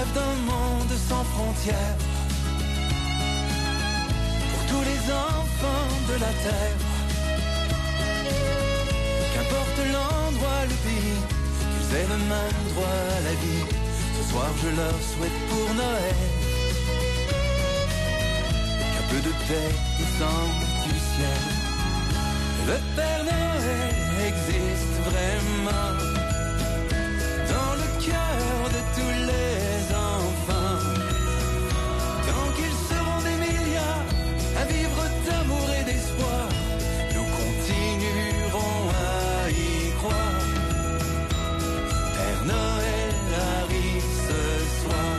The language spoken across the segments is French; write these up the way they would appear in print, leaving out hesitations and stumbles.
rêve d'un monde sans frontières pour tous les enfants de la terre. Qu'importe l'endroit, le pays, qu'ils aient le même droit à la vie. Ce soir je leur souhaite pour Noël qu'un peu de paix descende du ciel. Le Père Noël existe vraiment dans le cœur de tous les enfants. Tant qu'ils seront des milliards à vivre d'amour et d'espoir, nous continuerons à y croire. Père Noël arrive ce soir.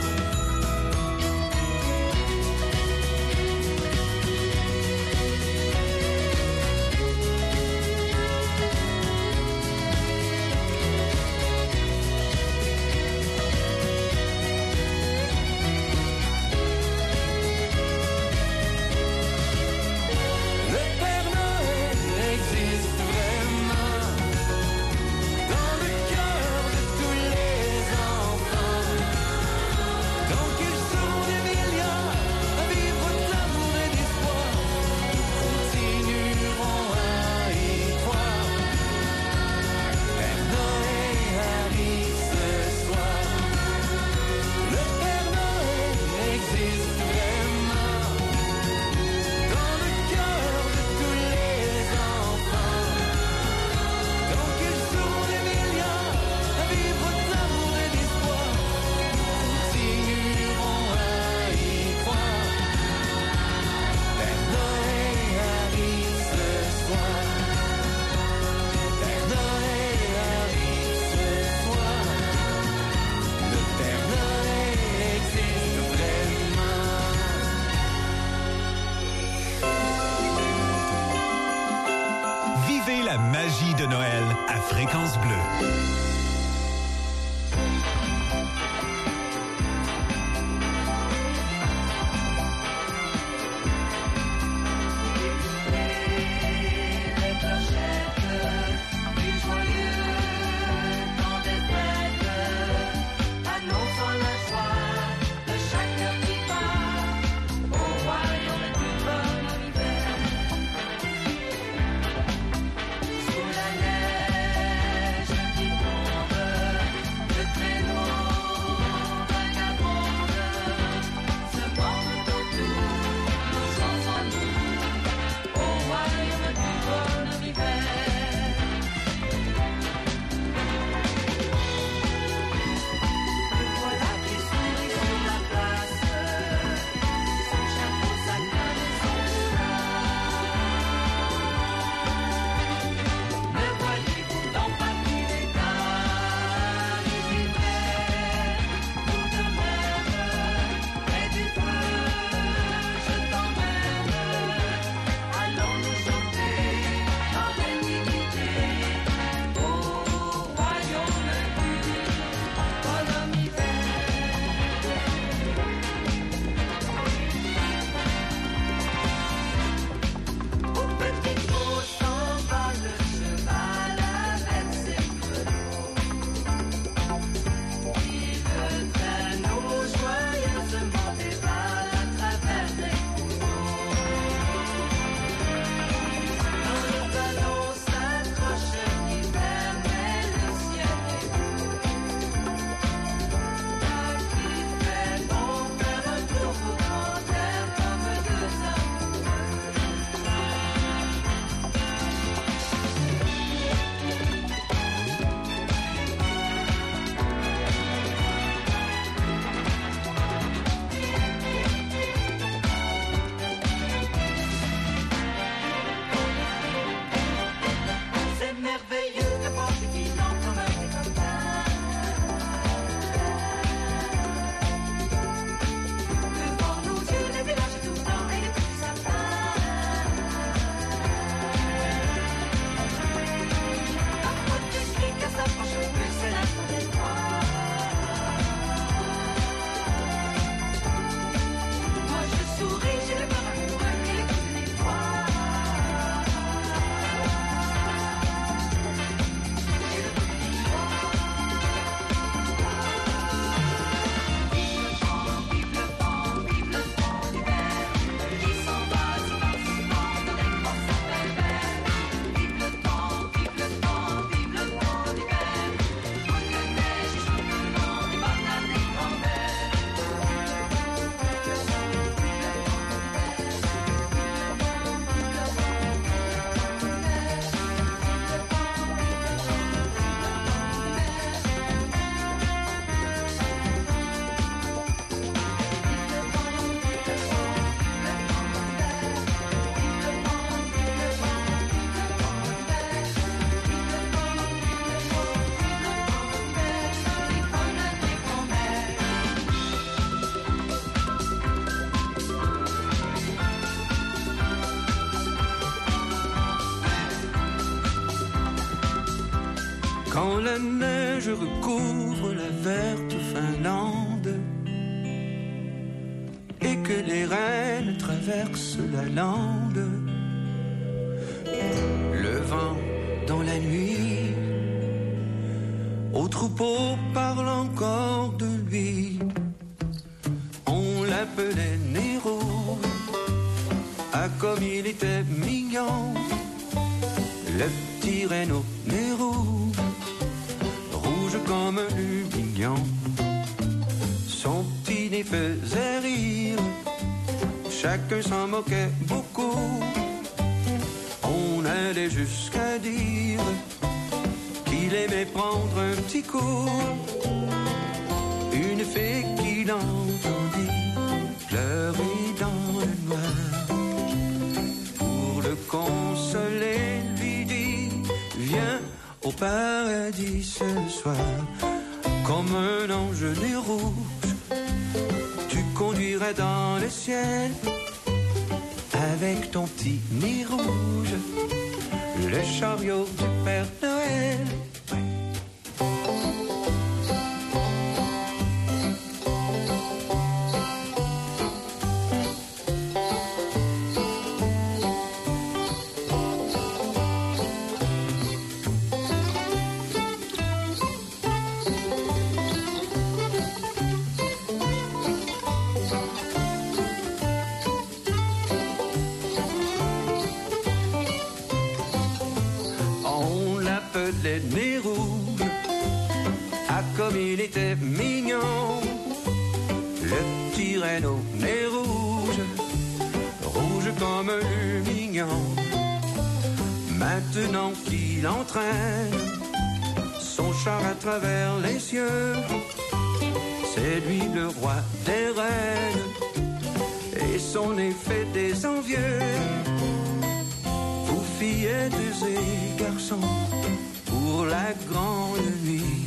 La magie de Noël à Fréquence Bleue. Sous la neige qui tombe la neige recouvre la verte Finlande et que les rennes traversent la lande. Le vent dans la nuit, au troupeau parle encore de lui. On l'appelait Nero, ah comme il était mignon. Le petit Reno Nero, rouge comme un lumignon. Son petit nez faisait rire, chacun s'en moquait beaucoup. On allait jusqu'à dire qu'il aimait prendre un petit coup. Une fée qui l'entendit pleurer dans le noir, pour le consoler lui dit: viens au paradis ce soir. Comme un ange nez rouge, tu conduirais dans le ciel avec ton petit nez rouge, le chariot du Père Noël. Le nez rouge, ah comme il était mignon. Le petit Reno nez rouge, rouge comme un lumignon. Maintenant qu'il entraîne son char à travers les cieux, c'est lui le roi des reines, et son effet des envieux. Vous fillettes et garçons, pour la grande nuit,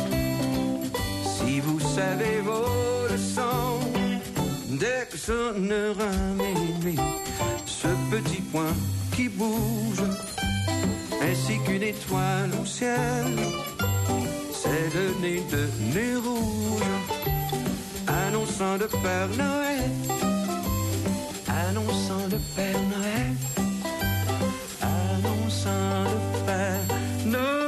si vous savez vos leçons, dès que sonnera minuit, ce petit point qui bouge, ainsi qu'une étoile au ciel, c'est le nez de nez rouge, annonçant le Père Noël, annonçant le Père Noël, annonçant le Père Noël.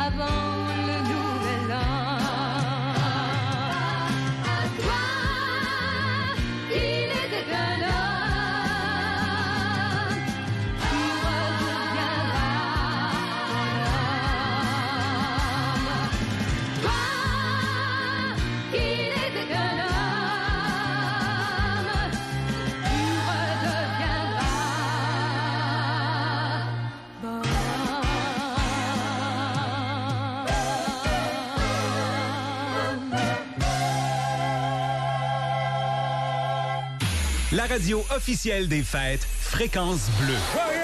avant le nouvel an. À toi, qui n'était qu'un homme, tu redeviendras un homme. Toi, qui n'était qu'un homme, tu redeviendras bonhomme. La radio officielle des fêtes, Fréquence Bleue.